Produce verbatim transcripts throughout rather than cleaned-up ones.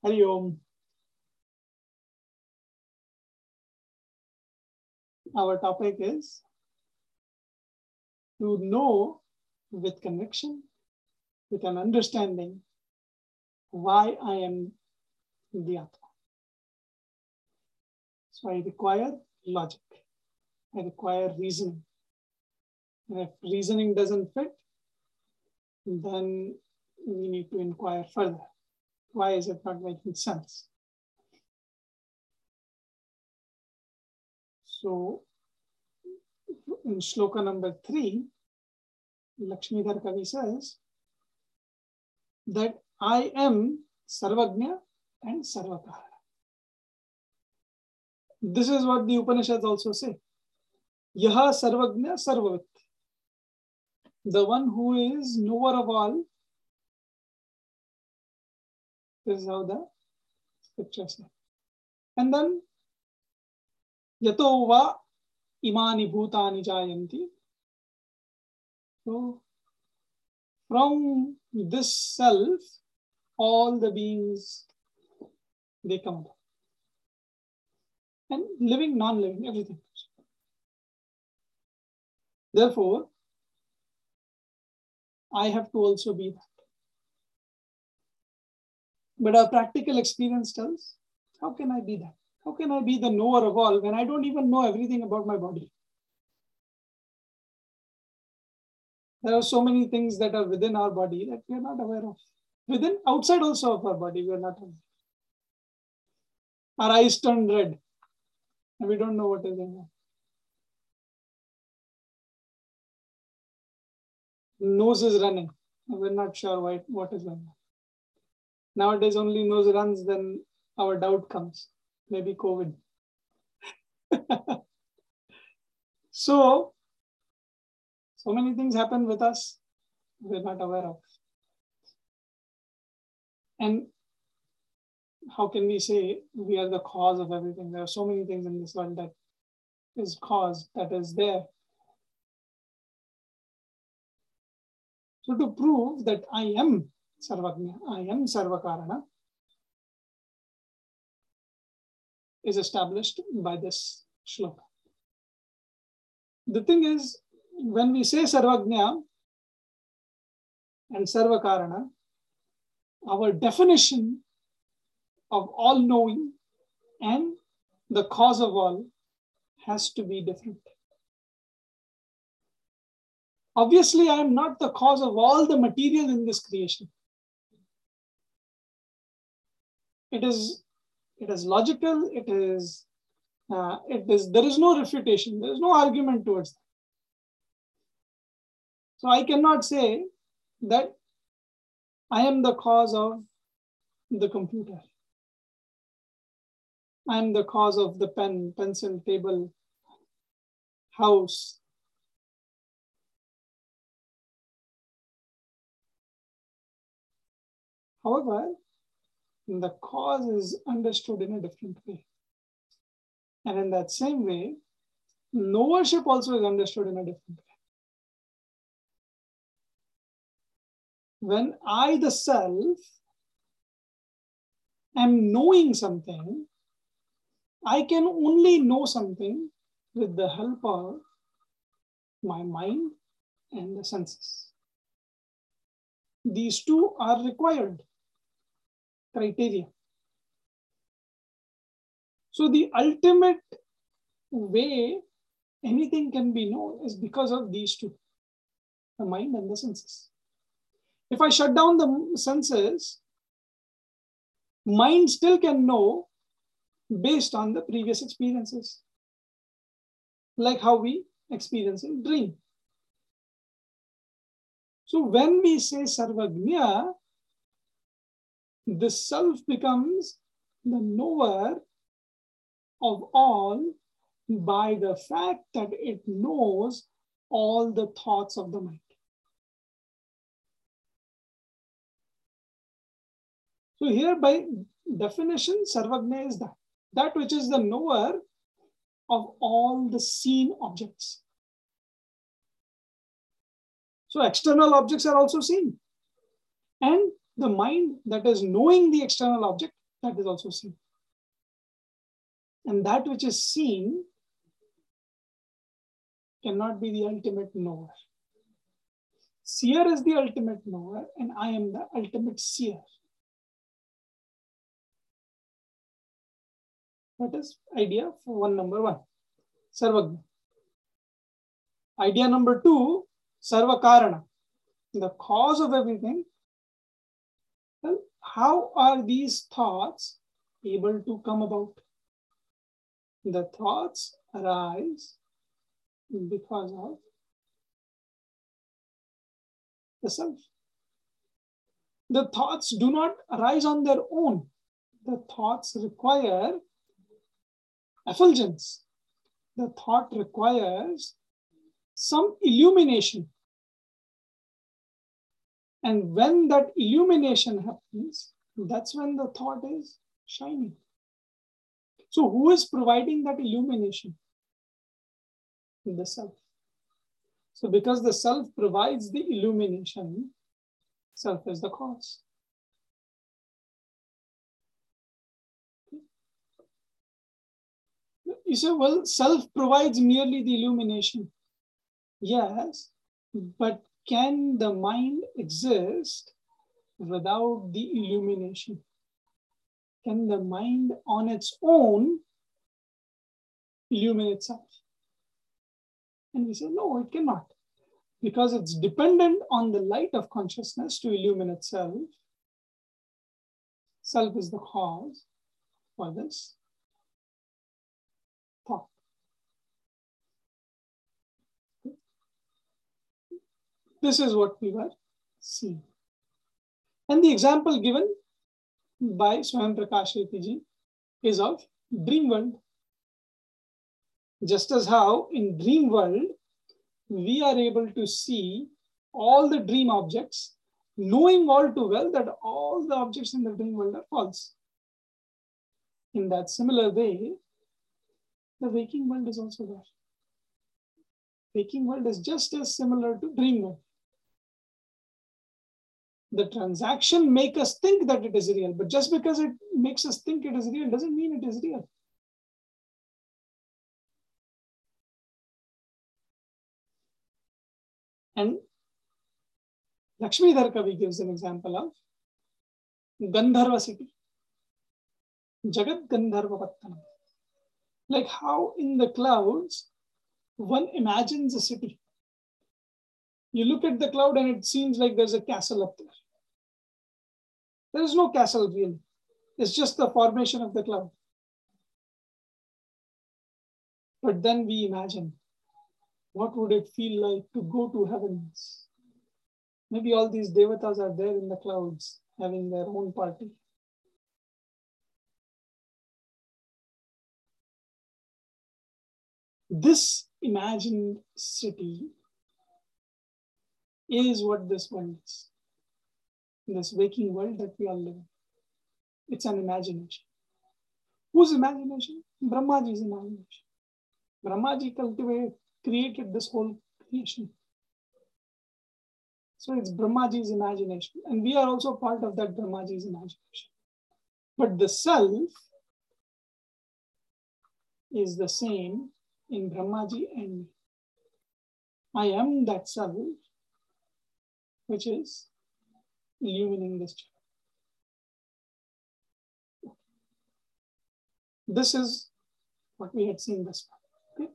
Hari Om. Our topic is to know with conviction, with an understanding, why I am the Atma. So I require logic. I require reasoning. And if reasoning doesn't fit, then we need to inquire further. Why is it not making sense? So in shloka number three, Lakshmidhar Kavi says that I am Sarvagnya and Sarvakara. This is what the Upanishads also say. Yaha Sarvagnya Sarvavit. The one who is knower of all. This is how the scriptures say. And then Yato va imani bhutani jayanti. So from this self, all the beings, they come about. And living, non-living, everything. Therefore, I have to also be that. But our practical experience tells, how can I be that? How can I be the knower of all when I don't even know everything about my body? There are so many things that are within our body that we are not aware of. Within, outside also of our body, we are not aware. Our eyes turn red and we don't know what is going on. Nose is running. We're not sure why, what is going on. Nowadays, only nose runs, then our doubt comes. Maybe COVID. so, so many things happen with us we're not aware of. And how can we say we are the cause of everything? There are so many things in this world that is caused, that is there. So to prove that I am Sarvagnya, I am Sarvakarana, is established by this shloka. The thing is, when we say Sarvagnya and Sarvakarana, our definition of all knowing and the cause of all has to be different. Obviously, I am not the cause of all the material in this creation. It is, it is logical, it is, uh, it is, there is no refutation, there is no argument towards that. So I cannot say that I am the cause of the computer. I am the cause of the pen, pencil, table, house. However, the cause is understood in a different way. And in that same way, knowership also is understood in a different way. When I, the self, am knowing something, I can only know something with the help of my mind and the senses. These two are required criteria. So the ultimate way anything can be known is because of these two, the mind and the senses. If I shut down the senses, mind still can know based on the previous experiences, like how we experience in dream. So when we say Sarvagnya, the self becomes the knower of all by the fact that it knows all the thoughts of the mind. So here by definition, Sarvagnya is that, that which is the knower of all the seen objects. So external objects are also seen. And the mind that is knowing the external object that is also seen. And that which is seen cannot be the ultimate knower. Seer is the ultimate knower, and I am the ultimate seer. That is idea for one number one, Sarvagna. Idea number two, Sarvakarana, the cause of everything. Well, how are these thoughts able to come about? The thoughts arise because of the self. The thoughts do not arise on their own. The thoughts require effulgence. The thought requires some illumination. And when that illumination happens, that's when the thought is shining. So who is providing that illumination? The self. So because the self provides the illumination, self is the cause. You say, well, self provides merely the illumination. Yes, but can the mind exist without the illumination? Can the mind on its own illuminate itself? And we say, no, it cannot. Because it's dependent on the light of consciousness to illuminate itself. Self is the cause for this thought. This is what we were seeing. And the example given by Swayam Prakash Ji is of dream world. Just as how in dream world, we are able to see all the dream objects, knowing all too well that all the objects in the dream world are false. In that similar way, the waking world is also there. Waking world is just as similar to dream world. The transaction makes us think that it is real, but just because it makes us think it is real doesn't mean it is real. And Lakshmidhar Kavi gives an example of Gandharva city, Jagat Gandharva Pattanam. Like how in the clouds, one imagines a city. You look at the cloud and it seems like there's a castle up there. There is no castle really. It's just the formation of the cloud. But then we imagine, what would it feel like to go to heavens? Maybe all these devatas are there in the clouds having their own party. This imagined city is what this world is. This waking world that we all live in. It's an imagination. Whose imagination? Brahmaji's imagination. Brahmaji cultivated, created this whole creation. So it's Brahmaji's imagination. And we are also part of that Brahmaji's imagination. But the self is the same in Brahmaji and me. I am that self which is illuminating this child. This is what we had seen thus far. Okay?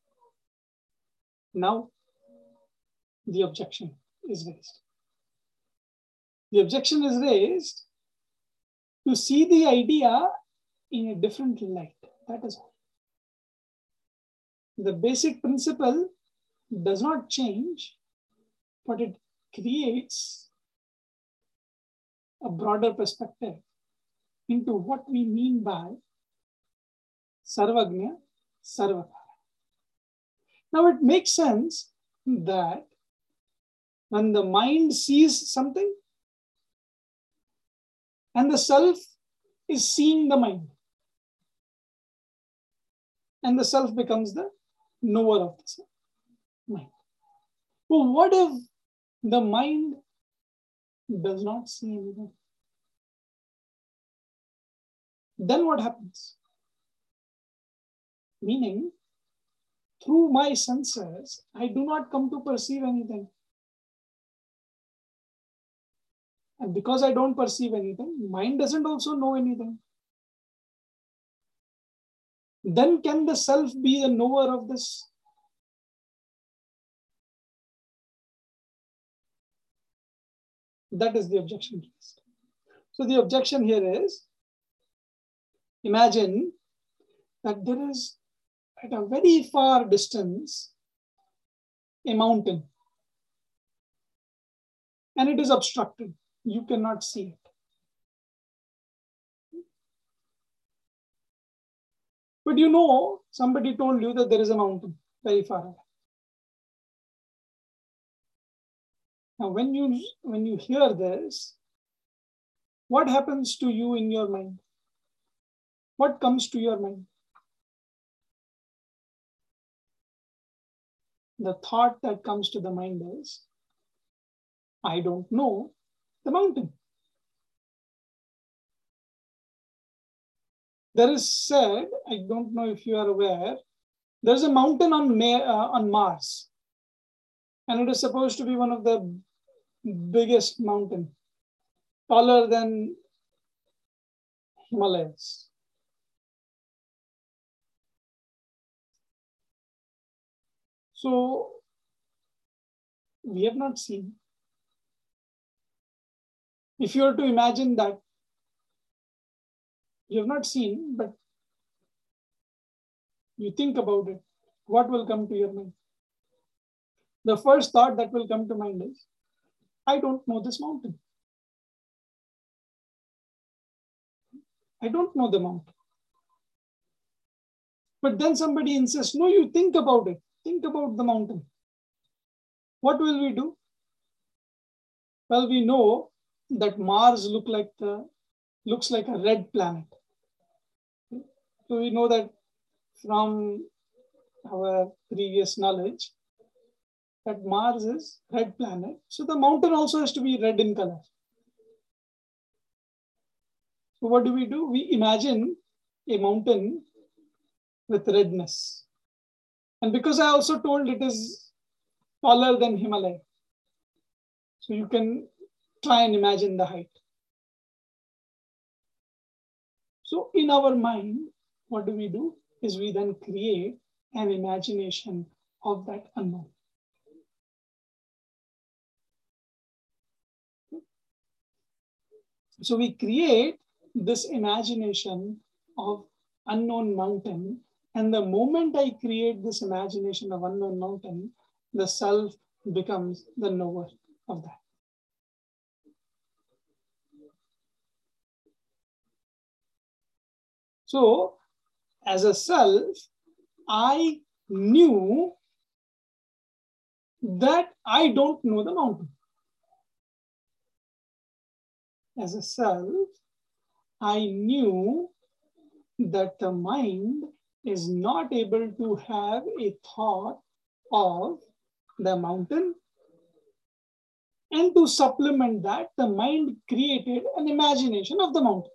Now, the objection is raised. The objection is raised to see the idea in a different light. That is all. The basic principle does not change, but it creates a broader perspective into what we mean by Sarvagnya, Sarvakara. Now it makes sense that when the mind sees something and the self is seeing the mind, and the self becomes the knower of the mind. Well, what if the mind does not see anything? then what happens? Meaning, through my senses, I do not come to perceive anything. And because I don't perceive anything, mind doesn't also know anything. Then can the self be the knower of this? That is the objection. So the objection here is, imagine that there is at a very far distance a mountain and it is obstructed. You cannot see it. But you know, somebody told you that there is a mountain very far away. Now, when you, when you hear this, what happens to you in your mind? What comes to your mind? The thought that comes to the mind is, I don't know the mountain. There is said, I don't know if you are aware, there's a mountain on, May, uh, on Mars. And it is supposed to be one of the biggest mountain, taller than Himalayas. So we have not seen. If you were to imagine that, you have not seen, but you think about it, what will come to your mind? The first thought that will come to mind is, I don't know this mountain. I don't know the mountain. But then somebody insists, no, you think about it. Think about the mountain. What will we do? Well, we know that Mars look like the, looks like a red planet. So we know that from our previous knowledge that Mars is red planet. So the mountain also has to be red in color. So what do we do? We imagine a mountain with redness. And because I also told it is taller than Himalaya, so you can try and imagine the height. So in our mind, what do we do? Is we then create an imagination of that unknown. So we create this imagination of unknown mountain. And the moment I create this imagination of unknown mountain, the self becomes the knower of that. So as a self, I knew that I don't know the mountain. As a self, I knew that the mind is not able to have a thought of the mountain. And to supplement that, the mind created an imagination of the mountain.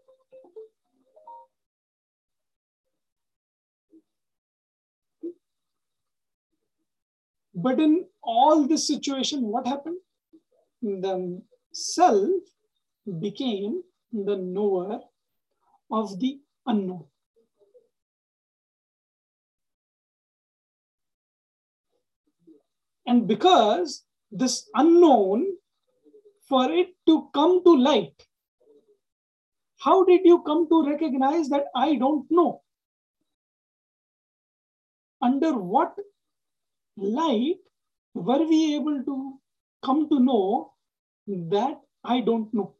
But in all this situation, what happened? The self became the knower of the unknown. And because this unknown, for it to come to light, how did you come to recognize that I don't know? Under what light were we able to come to know that I don't know?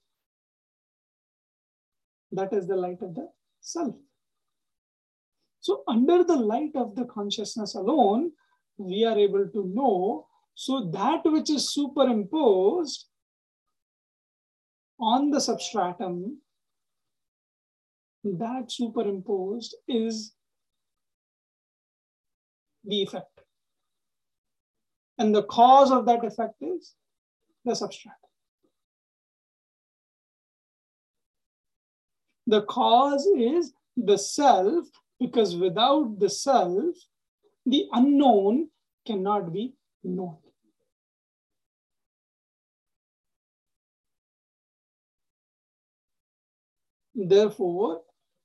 That is the light of the self. So under the light of the consciousness alone, we are able to know. So that which is superimposed on the substratum, that superimposed is the effect. And the cause of that effect is the substratum. The cause is the self, because without the self, the unknown cannot be known. Therefore,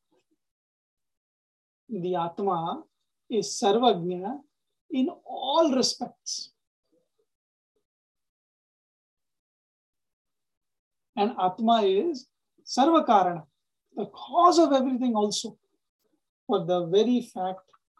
the Atma is Sarvagnya in all respects. And Atma is Sarvakarana, the cause of everything also, for the very fact.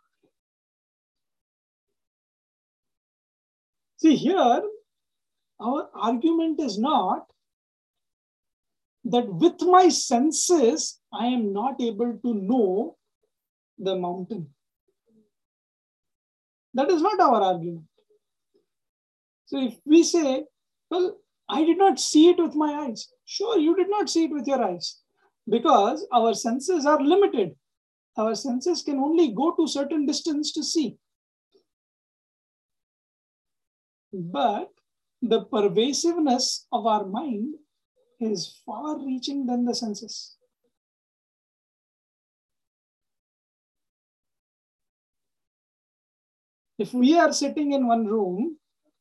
See, here, our argument is not that with my senses, I am not able to know the mountain. That is not our argument. So if we say, well, I did not see it with my eyes. Sure, you did not see it with your eyes, because our senses are limited. Our senses can only go to certain distance to see. But the pervasiveness of our mind is far reaching than the senses. If we are sitting in one room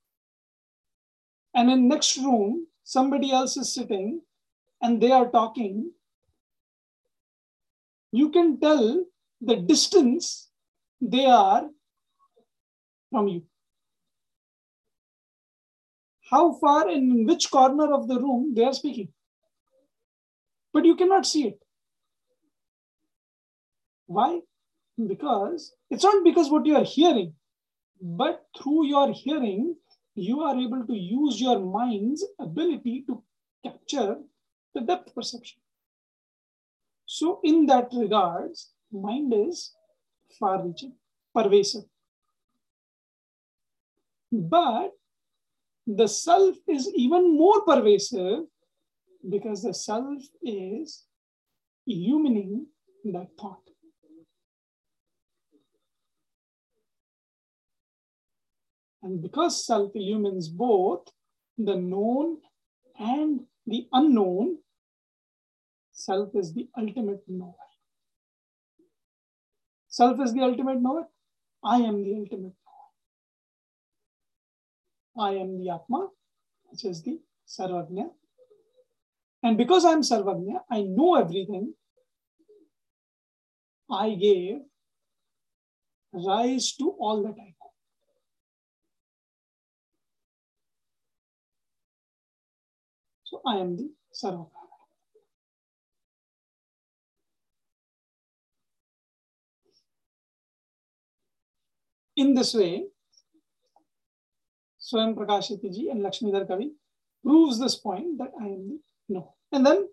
and in next room, somebody else is sitting and they are talking, you can tell the distance they are from you. How far and in which corner of the room they are speaking. But you cannot see it. Why? Because it's not because what you are hearing, but through your hearing, you are able to use your mind's ability to capture the depth perception. So in that regards, mind is far-reaching, pervasive. But the self is even more pervasive because the self is illumining that thought. And because self illumines both the known and the unknown, self is the ultimate knower. Self is the ultimate knower. I am the ultimate knower. I am the Atma, which is the Sarvagnya. And because I am Sarvagnya, I know everything. I gave rise to all that I know. So I am the Sarvakara. In this way, Swayam Prakashiti ji and Lakshmidhar Kavi proves this point that I am the no. And then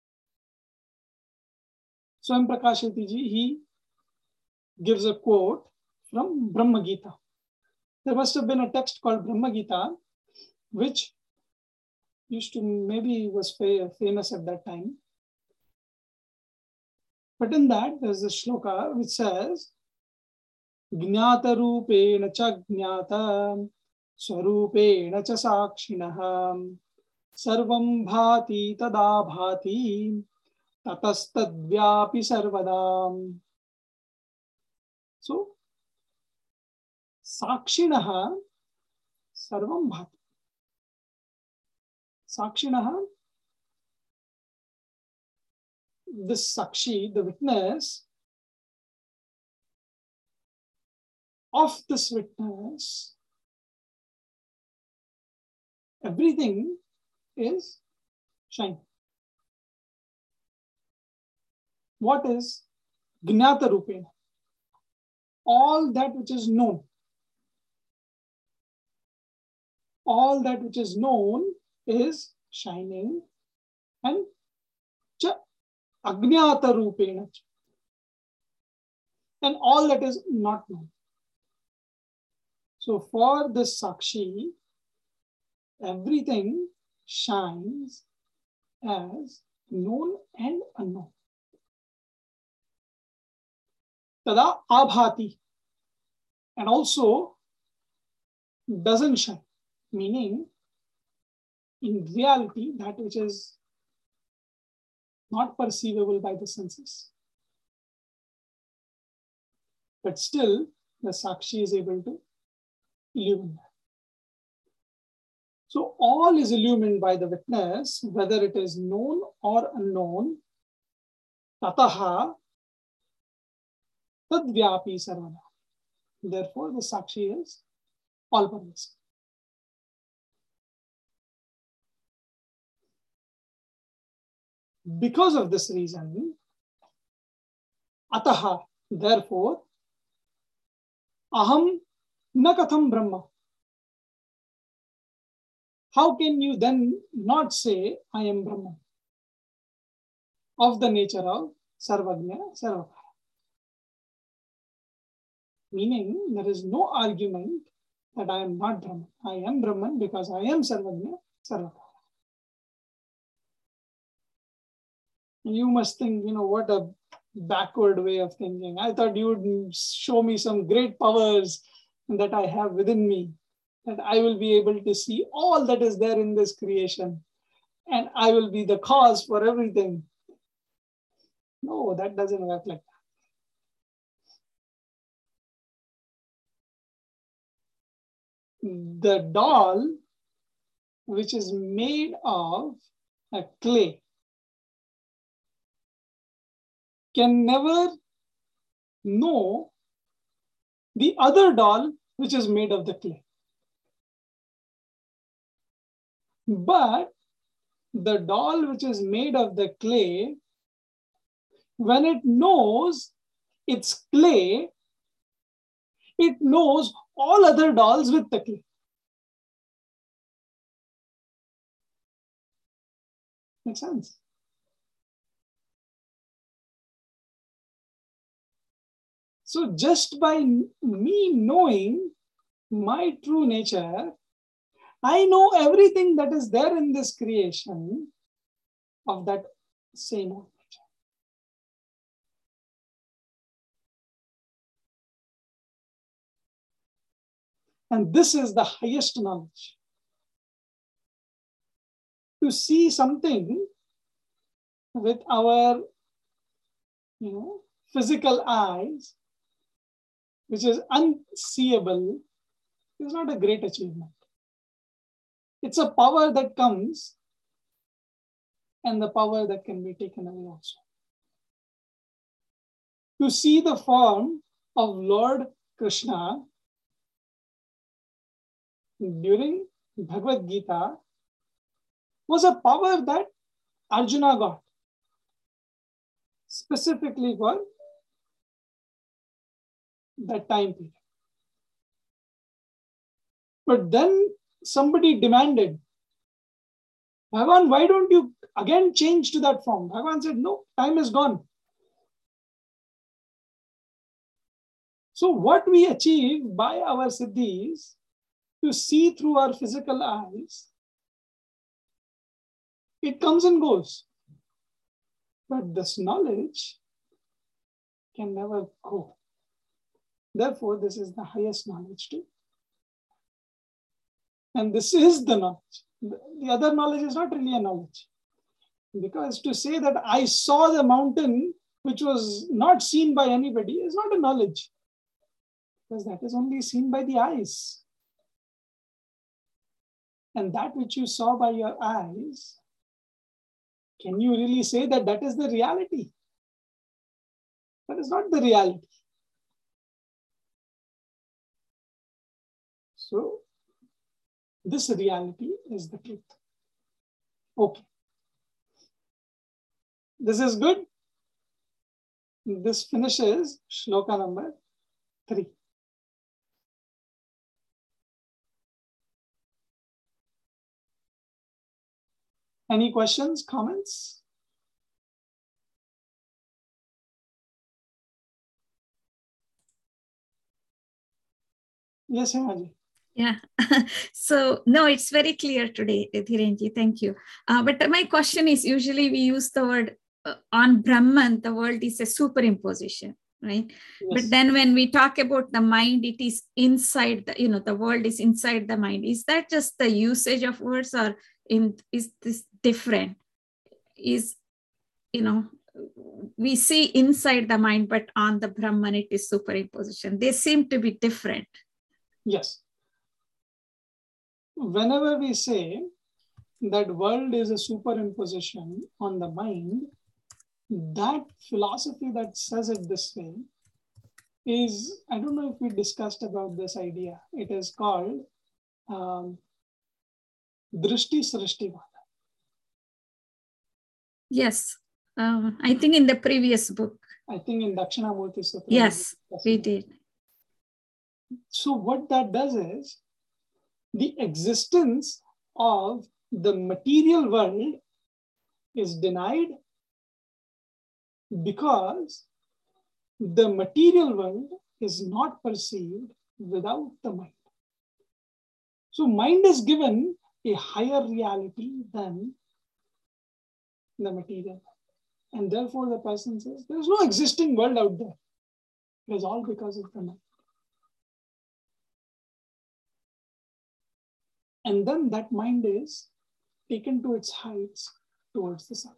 Swayam Prakashiti ji, he gives a quote from Brahma Gita. There must have been a text called Brahma Gita, which used to maybe was famous at that time. But in that, there's a shloka which says, Jnata rupena cha jnata swarupena cha sakshinaha sarvam bhati tada bhati tatastadvyapi sarvadam. So, sakshinaha sarvam bhati. Sakshinaha, this sakshi, the witness of this witness, everything is shining. What is Jnata Rupena? All that which is known. All that which is known is shining, and cha Ajnata Rupena. And all that is not known. So for this Sakshi, everything shines as known and unknown. Tada abhati, and also doesn't shine, meaning in reality that which is not perceivable by the senses. But still, the Sakshi is able to illumine that. So all is illumined by the witness, whether it is known or unknown. Tataha tadvyapi sarvada. Therefore, the Sakshi is all pervasive. Because of this reason, ataha, therefore, aham na katham brahma. How can you then not say, I am Brahman, of the nature of Sarvagnya, Sarvakara? Meaning, there is no argument that I am not Brahman. I am Brahman because I am Sarvagnya, Sarvakara. You must think, you know, what a backward way of thinking. I thought you would show me some great powers that I have within me, that I will be able to see all that is there in this creation, and I will be the cause for everything. No, that doesn't work like that. The doll, which is made of a clay, can never know the other doll, which is made of the clay. But the doll which is made of the clay, when it knows it's clay, it knows all other dolls with the clay. Makes sense? So just by me knowing my true nature, I know everything that is there in this creation of that same nature. And this is the highest knowledge. To see something with our, you know, physical eyes, which is unseeable, is not a great achievement. It's a power that comes and the power that can be taken away also. To see the form of Lord Krishna during Bhagavad Gita was a power that Arjuna got specifically for that time period. But then somebody demanded, Bhagavan, why don't you again change to that form? Bhagavan said, no, time is gone. So what we achieve by our siddhis, to see through our physical eyes, it comes and goes. But this knowledge can never go. Therefore, this is the highest knowledge too. And this is the knowledge. The other knowledge is not really a knowledge. Because to say that I saw the mountain which was not seen by anybody is not a knowledge. Because that is only seen by the eyes. And that which you saw by your eyes, can you really say that that is the reality? That is not the reality. So, this reality is the truth. Okay. This is good. This finishes shloka number three. Any questions, comments? Yes, Himaji. Yeah. So, no, it's very clear today, Dhirenji. Thank you. Uh, but my question is, usually we use the word uh, on Brahman, the world is a superimposition, right? Yes. But then when we talk about the mind, it is inside the, you know, the world is inside the mind. Is that just the usage of words, or in is this different? Is you know, we see inside the mind, but on the Brahman, it is superimposition. They seem to be different. Yes. Whenever we say that world is a superimposition on the mind, that philosophy that says it this way is, I don't know if we discussed about this idea. It is called um, Drishti Srishtivada. Yes. Uh, I think in the previous book. I think in Dakshinamurti Sutra. Yes, we did. So what that does is, the existence of the material world is denied because the material world is not perceived without the mind. So mind is given a higher reality than the material. And therefore the person says, there is no existing world out there. It is all because of the mind. And then that mind is taken to its heights towards the sun.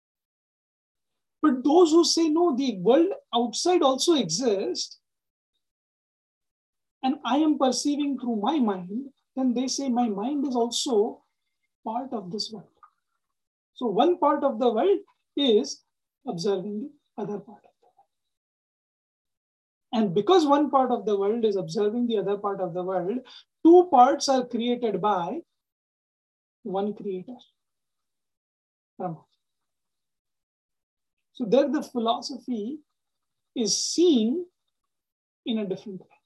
But those who say, no, the world outside also exists, and I am perceiving through my mind, then they say my mind is also part of this world. So one part of the world is observing the other part of the world. And because one part of the world is observing the other part of the world, two parts are created by one creator, Brahma. So there the philosophy is seen in a different way.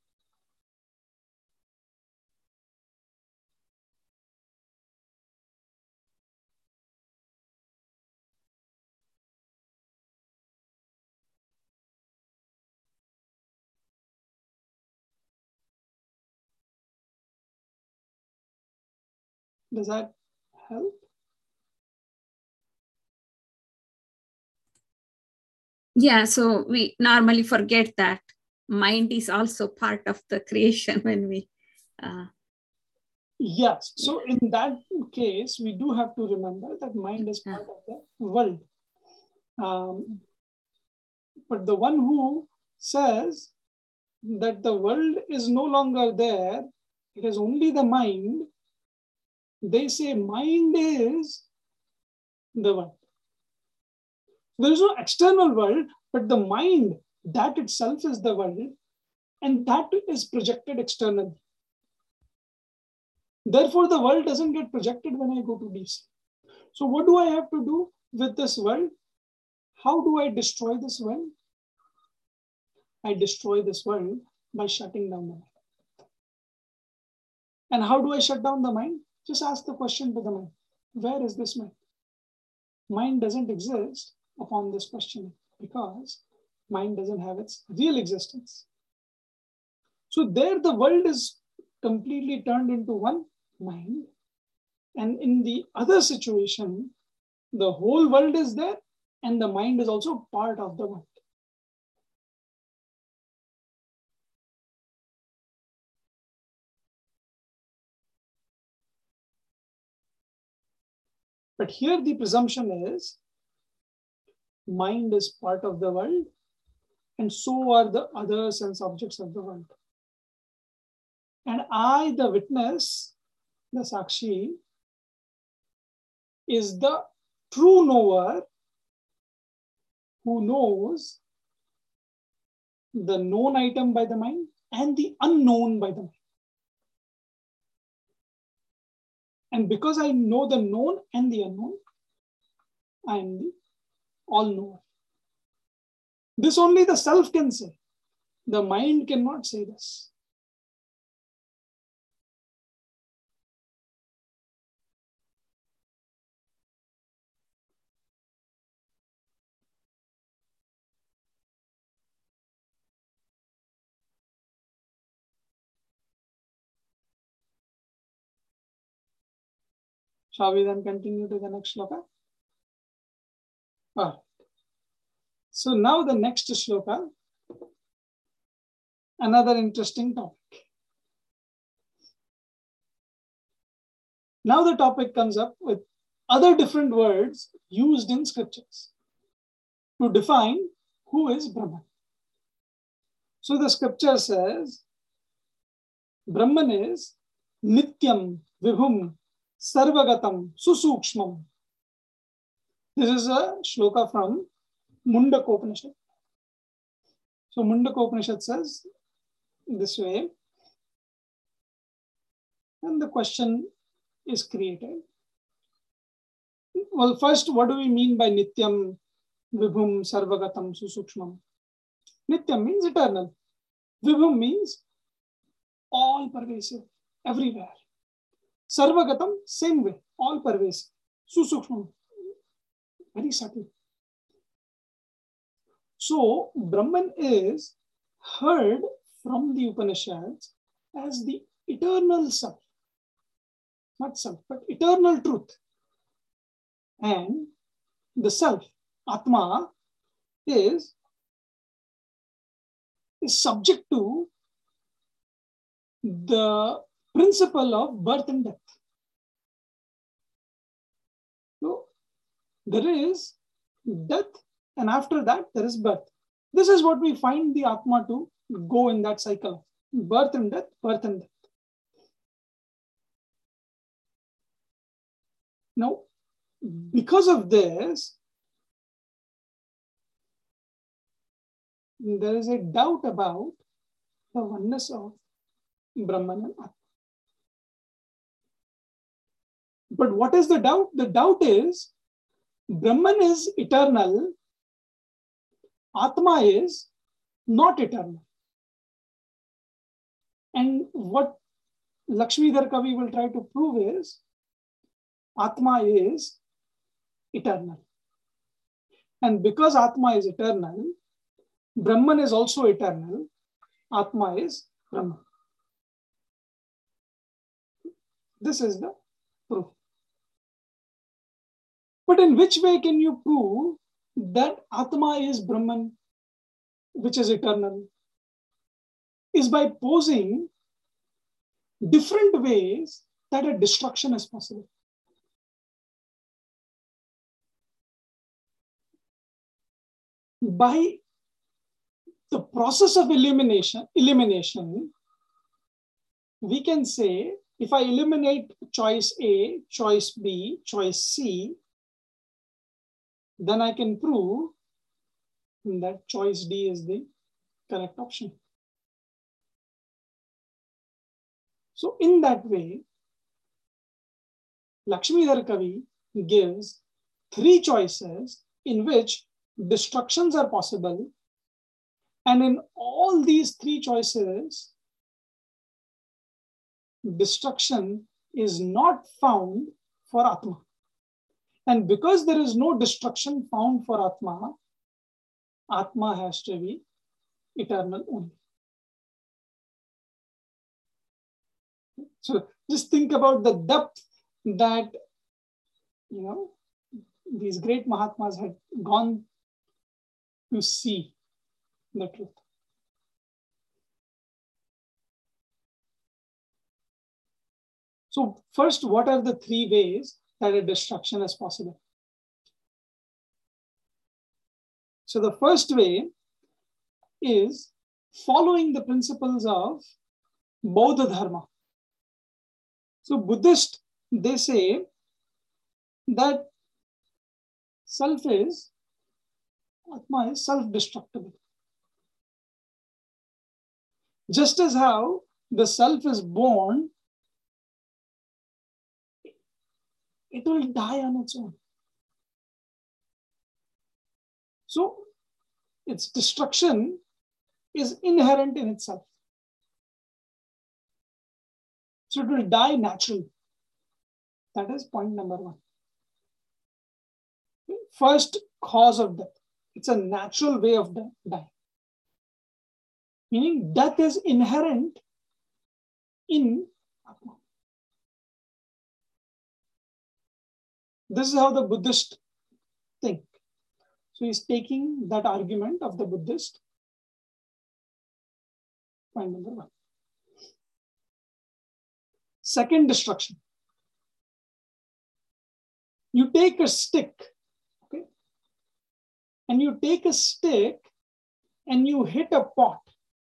Does that help? Yeah, so we normally forget that mind is also part of the creation when we... Uh, yes, so in that case, we do have to remember that mind is part of the world. Um, but the one who says that the world is no longer there, it is only the mind, they say mind is the world. There is no external world, but the mind, that itself is the world, and that is projected externally. Therefore, the world doesn't get projected when I go to deep sleep. So what do I have to do with this world? How do I destroy this world? I destroy this world by shutting down the mind. And how do I shut down the mind? Just ask the question to the mind. Where is this mind? Mind doesn't exist upon this question because mind doesn't have its real existence. So there the world is completely turned into one mind. And in the other situation, the whole world is there and the mind is also part of the world. But here the presumption is mind is part of the world and so are the other sense objects of the world. And I, the witness, the Sakshi, is the true knower who knows the known item by the mind and the unknown by the mind. And because I know the known and the unknown, I am the all-knower. This only the self can say. The mind cannot say this. Shall we then continue to the next shloka? Ah. So now the next shloka, another interesting topic. Now the topic comes up with other different words used in scriptures. to define who is Brahman. So the scripture says, Brahman is Nityam, Vibhum, Sarvagatam, Susukshmam. This is a shloka from Mundaka Upanishad. So Mundaka Upanishad says this way, and the question is created. Well, first, what do we mean by Nityam, Vibhum, Sarvagatam, Susukshmam? Nityam means eternal. Vibhum means all pervasive, everywhere. Sarvagatam, same way, all pervasive. Susukshmam, very subtle. So, Brahman is heard from the Upanishads as the eternal self. Not self, but eternal truth. And the self, Atma, is, is subject to the principle of birth and death. So, there is death, and after that, there is birth. This is what we find the Atma to go in that cycle. Birth and death, birth and death. Now, because of this, there is a doubt about the oneness of Brahman and Atma. But what is the doubt? The doubt is Brahman is eternal, Atma is not eternal. And what Lakshmidhar Kavi will try to prove is Atma is eternal. And because Atma is eternal, Brahman is also eternal, Atma is Brahman. This is the proof. But in which way can you prove that Atma is Brahman, which is eternal? Is by posing different ways that a destruction is possible. By the process of elimination, elimination, we can say, if I eliminate choice A, choice B, choice C, then I can prove that choice D is the correct option. So in that way, Lakshmidhar Kavi gives three choices in which destructions are possible. And in all these three choices, destruction is not found for Atma. And because there is no destruction found for Atma, Atma has to be eternal only. So just think about the depth that, you know, these great Mahatmas had gone to see the truth. So first, what are the three ways that a destruction is possible? So the first way is following the principles of Bodha Dharma. So Buddhist, they say that self is, Atma is self-destructible. Just as how the self is born, it will die on its own. So its destruction is inherent in itself. So it will die naturally. That is point number one. First cause of death. It's a natural way of dying. Meaning death is inherent in Atma. This is how the Buddhist think. So he's taking that argument of the Buddhist. Point number one. Second destruction. You take a stick, okay, and you take a stick and you hit a pot.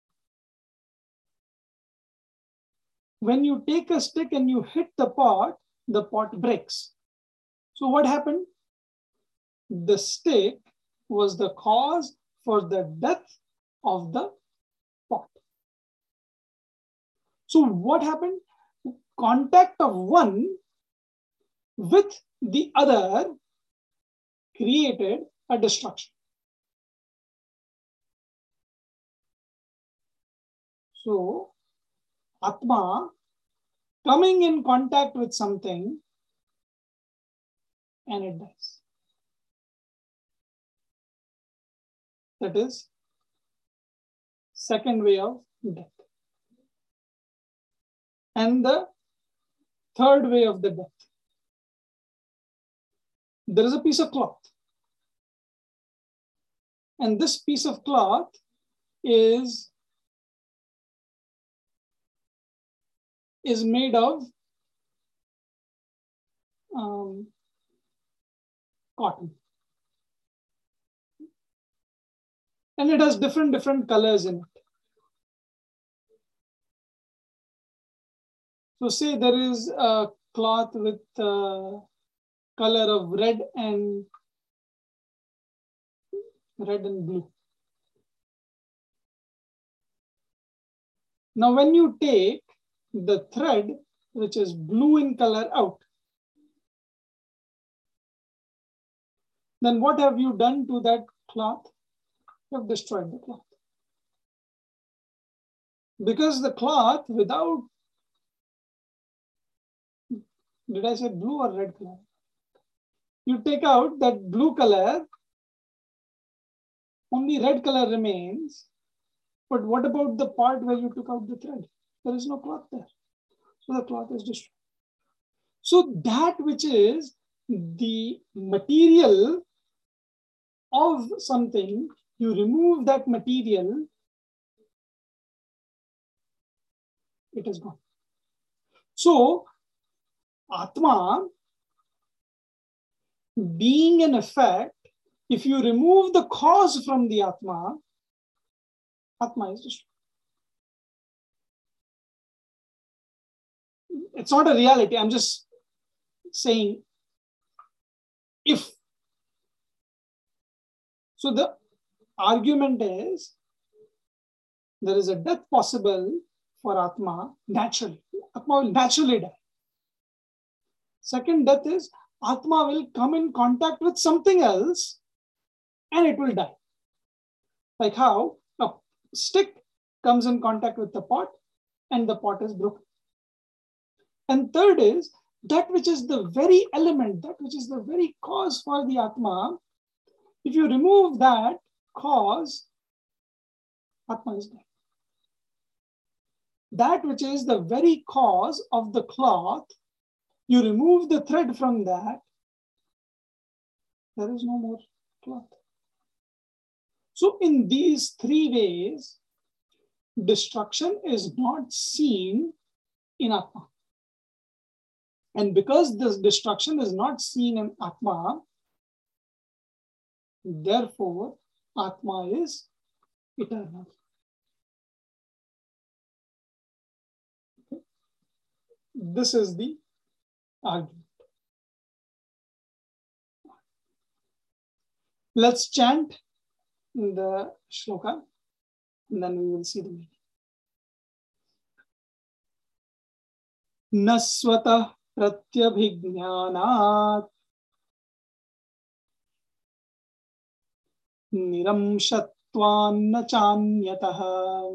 When you take a stick and you hit the pot, the pot breaks. So what happened? The stick was the cause for the death of the pot. So what happened? Contact of one with the other created a destruction. So Atma coming in contact with something and it dies. That is second way of death. And the third way of the death. There is a piece of cloth. And this piece of cloth is, is made of um, cotton. And it has different, different colors in it. So say there is a cloth with uh, color of red and red and blue. Now, when you take the thread, which is blue in color, out, then what have you done to that cloth? You have destroyed the cloth. Because the cloth without, did I say blue or red color? You take out that blue color, only red color remains. But what about the part where you took out the thread? There is no cloth there. So the cloth is destroyed. So that which is the material of something, you remove that material, it is gone. So Atma being an effect, if you remove the cause from the Atma, Atma is destroyed. It's not a reality. I'm just saying if. So the argument is there is a death possible for Atma naturally. Atma will naturally die. Second death is Atma will come in contact with something else and it will die. Like how a stick comes in contact with the pot and the pot is broken. And third is that which is the very element, that which is the very cause for the Atma. If you remove that cause, Atma is dead. That which is the very cause of the cloth, you remove the thread from that, there is no more cloth. So in these three ways, destruction is not seen in Atma. And because this destruction is not seen in Atma, therefore Atma is eternal. Okay. This is the argument. Let's chant the shloka and then we will see the meaning. Naswata pratyabhijnanat niramshatvanna chanyataha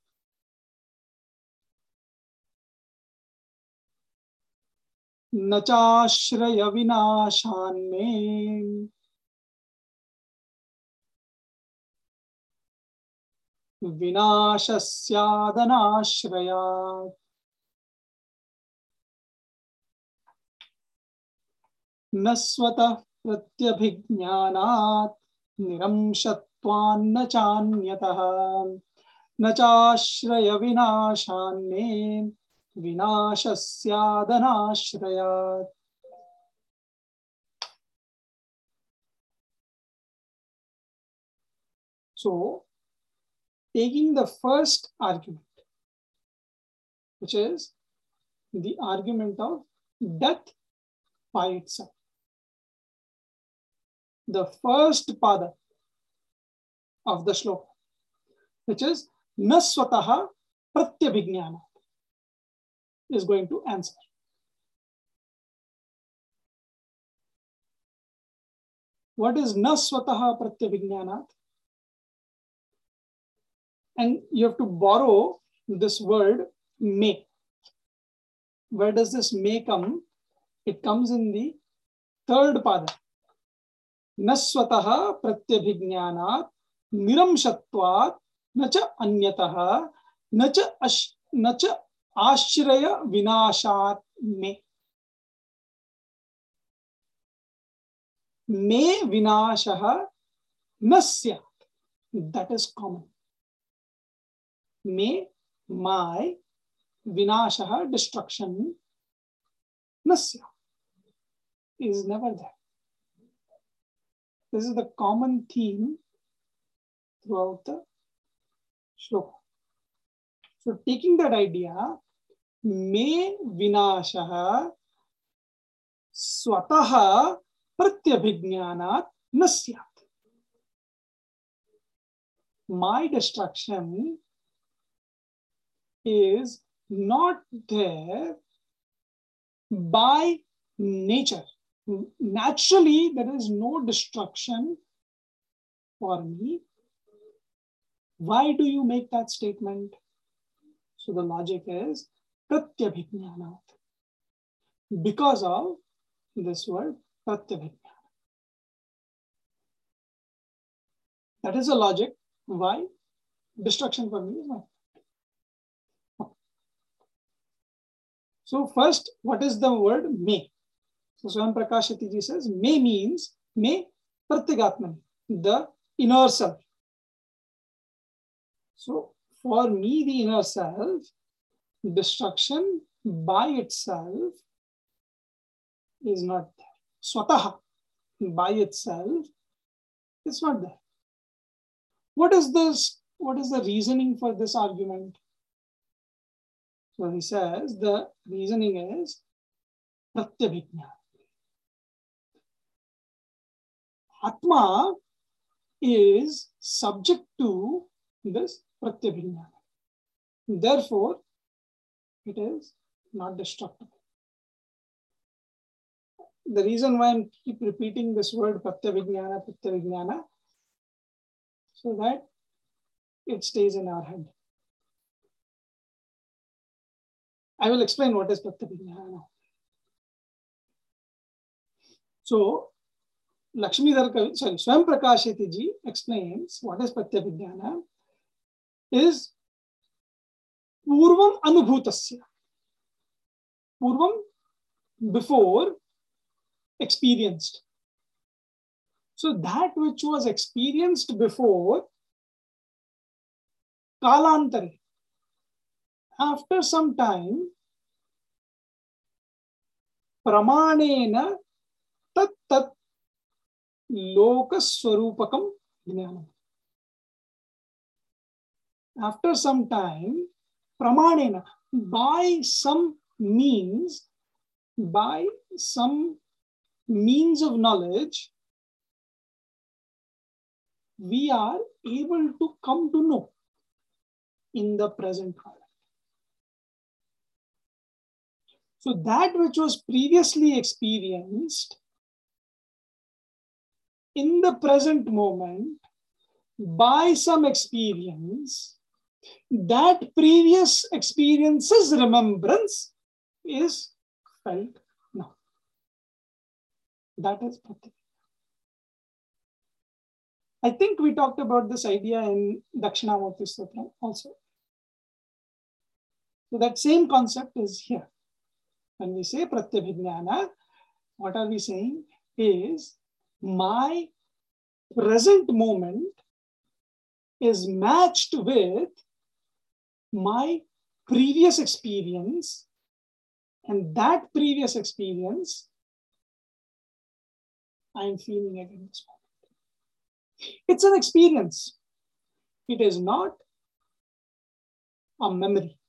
nachashraya vinashanme vinashasyadanashrayat naswata pratyabhijnanat niramshatvanna chanyataha nachashraya vinashanme vinashasyadanashrayat. So, taking the first argument, which is the argument of death by itself. The first pada of the shloka, which is na swataha pratyabhignana, is going to answer. What is na swataha pratyabhignanat? And you have to borrow this word may. Where does this may come? It comes in the third pada. Na swataha pratyabhignanat niramshatvat na cha anyataha na cha ash, na cha ashraya vinashat me. Me vinashaha nasyat. That is common. Me, my, vinashaha, destruction, nasya, is never there. This is the common theme throughout the shloka. So taking that idea, me vinashaha swataha pratyabhignanat nasyat. My destruction is not there by nature. Naturally, there is no destruction for me. Why do you make that statement? So the logic is pratyabhignanat. Because of this word pratyabhignana. That is the logic why destruction for me is not. So first, what is the word may? So Swayam Prakash Atiji says, may means, may pratyagatmani, the inner self. So for me, the inner self, destruction by itself is not there. Swataha, by itself, it's not there. What is this? What is the reasoning for this argument? So he says the reasoning is pratyabhignana. Atma is subject to this pratyabhignana. Therefore, it is not destructible. The reason why I keep repeating this word pratyabhignana, pratyabhignana, so that it stays in our head. I will explain what is pratyabhignana now. So, Lakshmidhar Kavi, sorry, Swayam Prakash Atiji explains what is pratyabhignana is purvam anubhutasya. Purvam, before, experienced. So that which was experienced before, kalantare, after some time, pramanena tat tat lokaswarupakam jnanam. After some time, pramanena, by some means, by some means of knowledge, we are able to come to know in the present world. So that which was previously experienced in the present moment by some experience, that previous experience's remembrance is felt now. That is pratyabhignana. I think we talked about this idea in Dakshinamurti Stotra also. So that same concept is here. When we say pratyabhignana, what are we saying is my present moment is matched with my previous experience, and that previous experience I am feeling it in this moment. It's an experience. It is not a memory.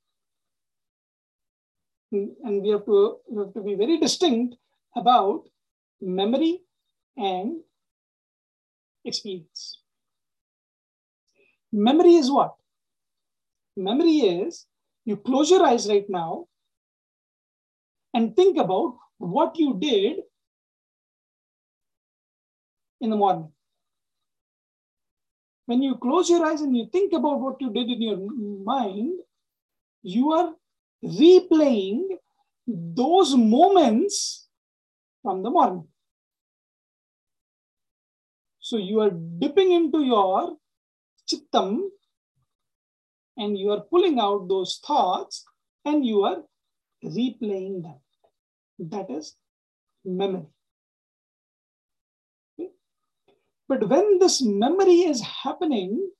And we have to, we have to be very distinct about memory and experience. Memory is what? Memory is you close your eyes right now and think about what you did in the morning. When you close your eyes and you think about what you did in your mind, you are replaying those moments from the morning. So you are dipping into your chittam and you are pulling out those thoughts and you are replaying them. That is memory. Okay? But when this memory is happening,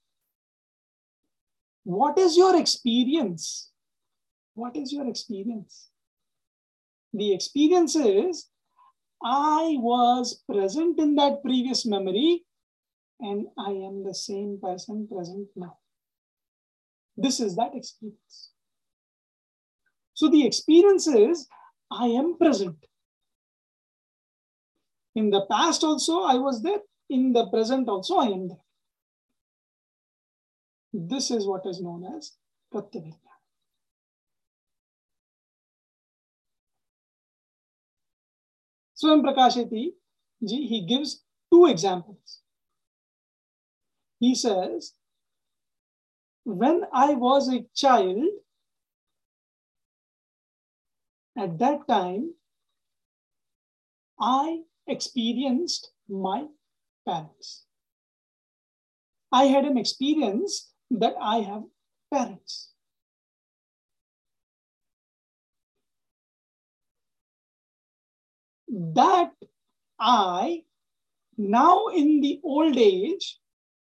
what is your experience? What is your experience? The experience is, I was present in that previous memory and I am the same person present now. This is that experience. So the experience is, I am present. In the past also I was there. In the present also I am there. This is what is known as Pratyabhijna. Swayam Prakashati ji, he gives two examples. He says, when I was a child, at that time, I experienced my parents. I had an experience that I have parents. That I, now in the old age,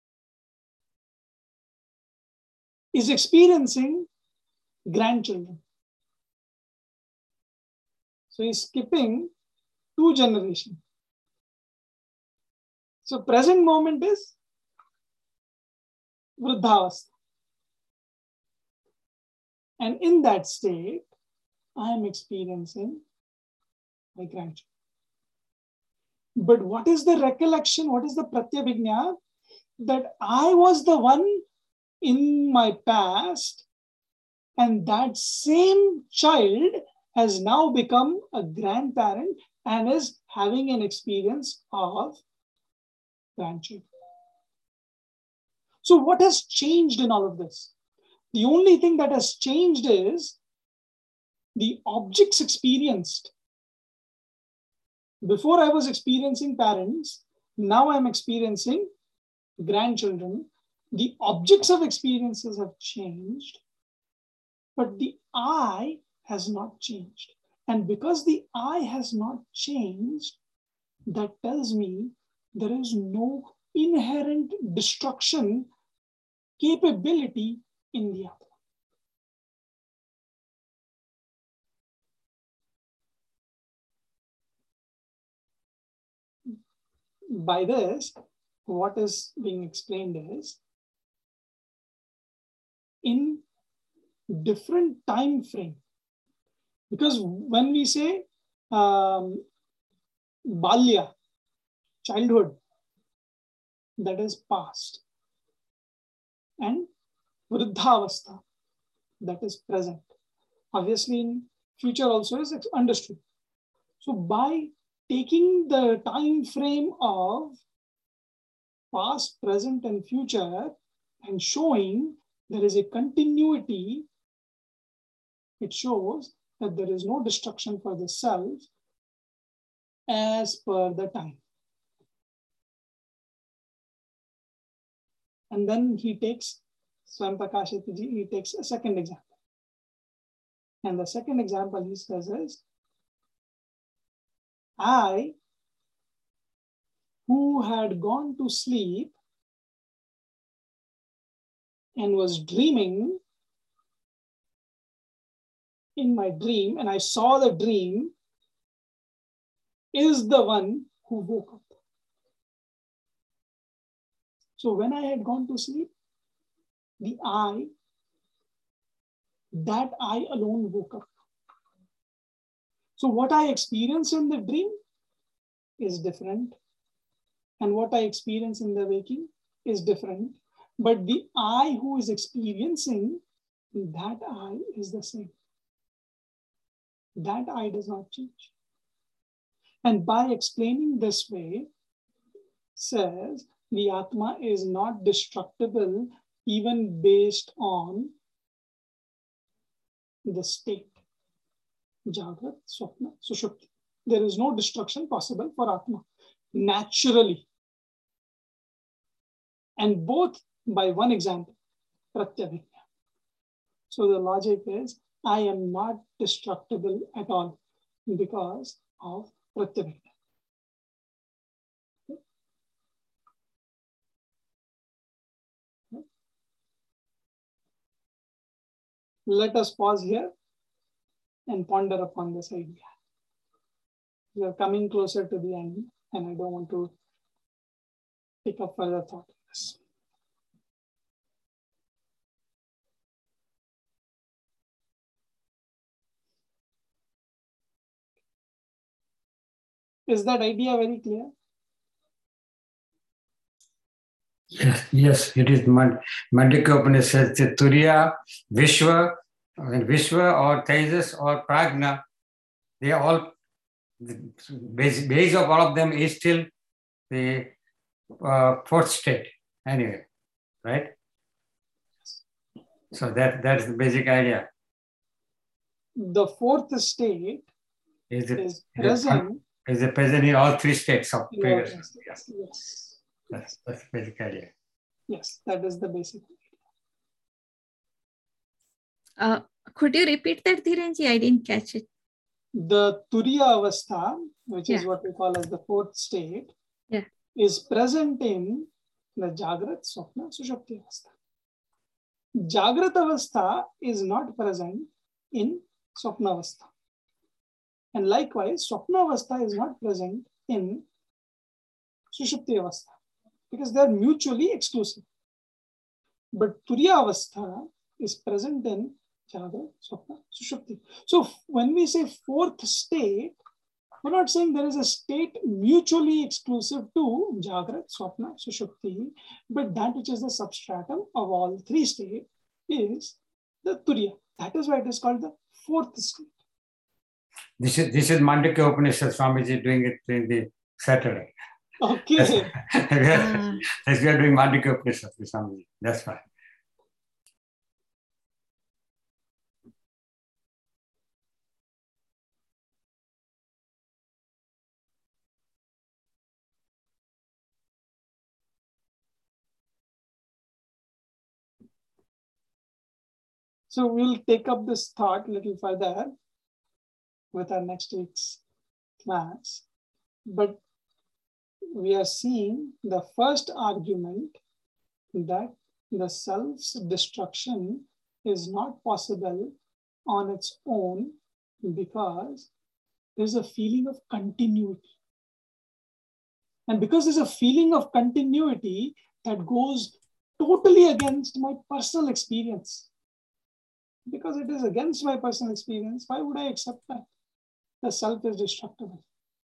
is experiencing grandchildren. So he's skipping two generations. So present moment is Vruddhavastha. And in that state, I am experiencing my grandchildren. But what is the recollection? What is the Pratyabhijna? That I was the one in my past, and that same child has now become a grandparent and is having an experience of grandchildren. So what has changed in all of this? The only thing that has changed is the objects experienced. Before I was experiencing parents, now I'm experiencing grandchildren. The objects of experiences have changed, but the I has not changed. And because the I has not changed, that tells me there is no inherent destruction capability in the other. By this, what is being explained is, in different time frame, because when we say um, balya, childhood, that is past, and vruddhavastha, that is present. Obviously, in future also is understood. So by taking the time frame of past, present, and future and showing there is a continuity, it shows that there is no destruction for the self as per the time. And then he takes, Swayam Prakashati ji, he takes a second example. And the second example he says is, I, who had gone to sleep and was dreaming in my dream, and I saw the dream, is the one who woke up. So when I had gone to sleep, the I, that I alone woke up. So what I experience in the dream is different, and what I experience in the waking is different. But the I who is experiencing, that I is the same. That I does not change. And by explaining this way, says the Atma is not destructible even based on the state. Jagrat, Swapna, Sushupti. There is no destruction possible for Atma naturally. And both by one example, Pratyabhijna. So the logic is, I am not destructible at all because of Pratyabhijna. Let us pause here and ponder upon this idea. We are coming closer to the end, and I don't want to pick up further thought on this. Is that idea very clear? Yes, yes, it is. Mandukya Upanishad says Turiya, Vishwa, Vishwa or Tejas or Prajna, they are all, the base, base of all of them is still the uh, fourth state anyway, right? So that, that is the basic idea. The fourth state is, it, is present. Is the present in all three states of previous. Yes. Yes. That's, that's the basic idea. Yes, that is the basic idea. Uh, could you repeat that, Dhirenji? I didn't catch it. The Turiya Avastha, which yeah. is what we call as the fourth state, yeah. is present in the Jagrat, Swapna, Sushupti Avastha. Jagrat Avastha is not present in Swapna Avastha. And likewise, Swapna Avastha is not present in Sushupti Avastha, because they are mutually exclusive. But Turiya Avastha is present in Jagrat, Swapna, Sushupti. So when we say fourth state, we're not saying there is a state mutually exclusive to Jagrat, Swapna, Sushupti, but that which is the substratum of all three states is the Turiya. That is why it is called the fourth state. This is this is Mandukya Upanishad. Swamiji doing it during the Saturday. Okay. That's, we are, that's we are doing Mandukya Upanishad with Swamiji. That's fine. So we'll take up this thought a little further with our next week's class. But we are seeing the first argument that the self's destruction is not possible on its own because there's a feeling of continuity. And because there's a feeling of continuity that goes totally against my personal experience. Because it is against my personal experience, why would I accept that? The self is destructible.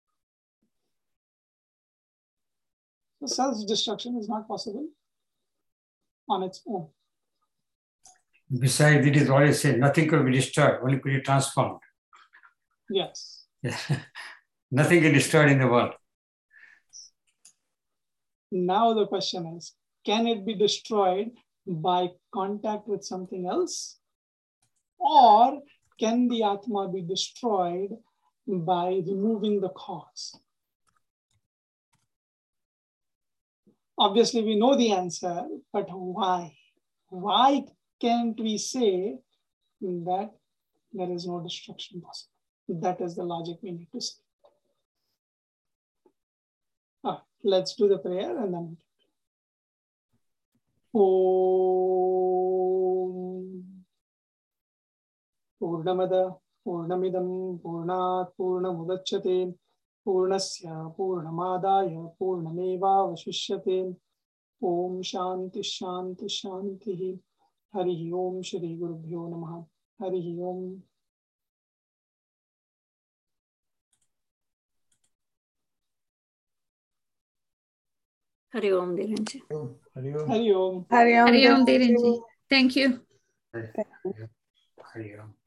So self-destruction is not possible on its own. Besides, it is always said, nothing could be destroyed, only could be transformed. Yes. Yeah. Nothing is destroyed in the world. Now the question is, can it be destroyed by contact with something else? Or can the Atma be destroyed by removing the cause? Obviously, we know the answer, but why? Why can't we say that there is no destruction possible? That is the logic we need to see. Ah, let's do the prayer and then. Om Purnamada Purnamidam Purnat Purnamudachyate Purnasya Purnamadaya Purnameva Vashishyate Om Shanti Shanti Shanti Harihi Om Shri Gurubhyo Namaha. Harihi Om. Hari Om, Dhirenji. Hari Om. Hari Om. Hari Om. Hari Om, Thank Dhirenji. you. Thank you. Hari Om.